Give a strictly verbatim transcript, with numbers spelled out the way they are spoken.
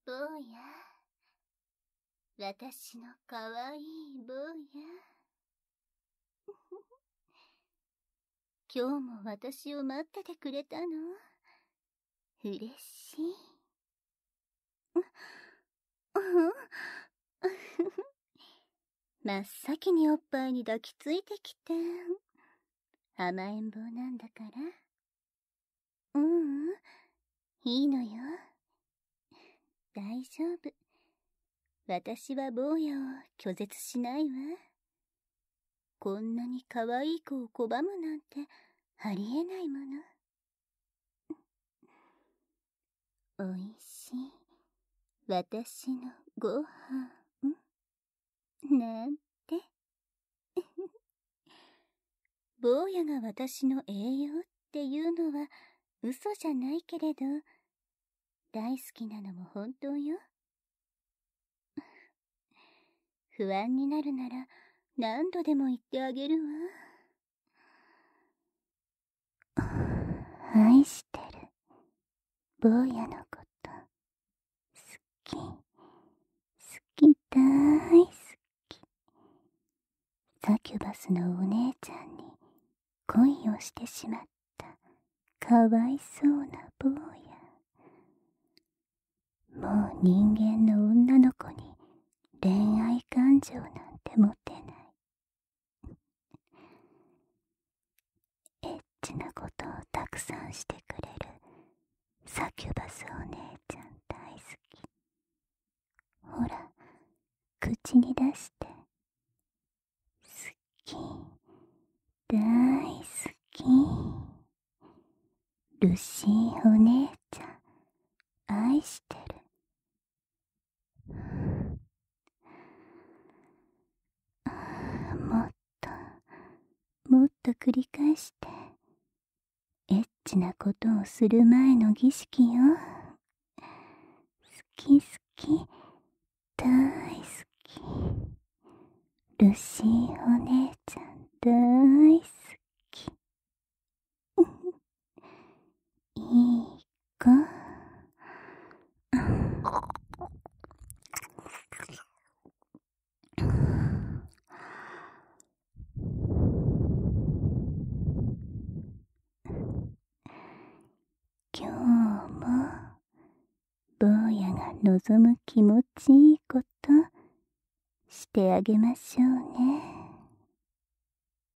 坊や。私のかわいい坊や。今日も私を待っててくれたの？嬉しい。真っ先におっぱいに抱きついてきて。甘えん坊なんだから。ううん、いいのよ。大丈夫。私は坊やを拒絶しないわ。こんなに可愛い子を拒むなんてありえないもの。おいしい私のご飯なんて。坊やが私の栄養っていうのは嘘じゃないけれど、大好きなのも本当よ。不安になるなら何度でも言ってあげるわ。愛してる。坊やのこと、好き、好き大好き。サキュバスのお姉ちゃんに恋をしてしまったかわいそうな坊や。もう人間の女の子に恋愛感情なんて持てない。エッチなことをたくさんしてくれるサキュバスお姉ちゃん大好き。ほら、口に出して。好き、大好き。ルシーお姉ちゃん、愛してる。もっと、もっと繰り返して。エッチなことをする前の儀式よ。好き好き、大好き。ルシーお姉ちゃん大好き。いい子。今日も坊やが望む気持ちいいことしてあげましょうね。